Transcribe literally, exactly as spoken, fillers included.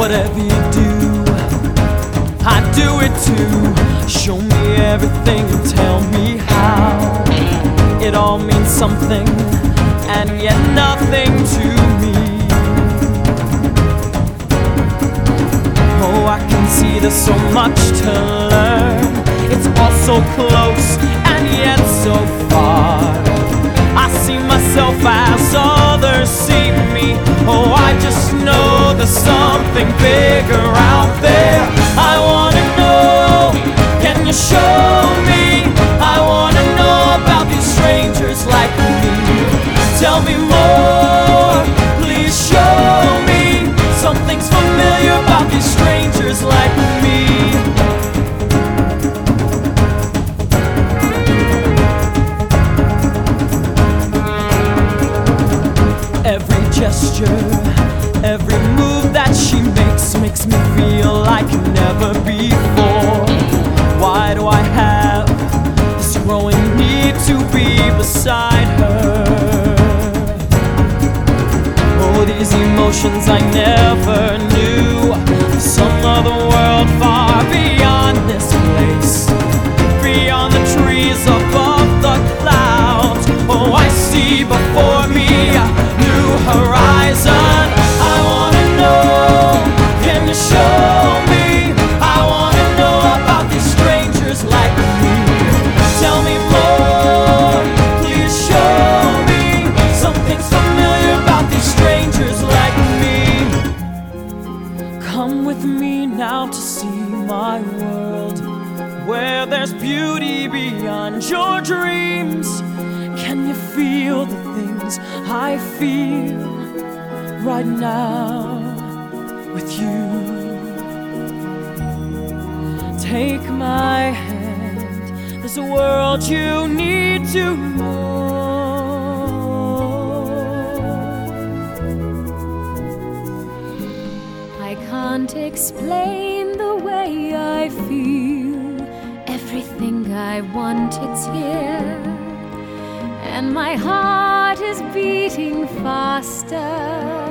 Whatever you do, I do it too. Show me everything and tell me how. It all means something and yet nothing to me. Oh, I can see there's so much to learn. It's all so close and yet so far. I see myself as others see me. Oh, I just know there's something bigger out there. I wanna know, can you show me? I wanna know about these strangers like me. Tell me more, please show me. Something's familiar about these strangers like me. Every gesture, every move that she makes makes me feel like never before. Why do I have this growing need to be beside her? Oh, these emotions I never knew. Some other world far beyond this place, beyond the trees, above the clouds. Oh, I see before me a new horizon. I wanna know, can you show me? I wanna know about these strangers like me. Tell me more, please show me. Something's familiar about these strangers like me. Come with me now to see my world, where there's beauty beyond your dreams. Can you feel the things I feel right now with you? Take my hand, there's a world you need to know. I can't explain the way I feel. Everything I want, it's here. And my heart is beating faster.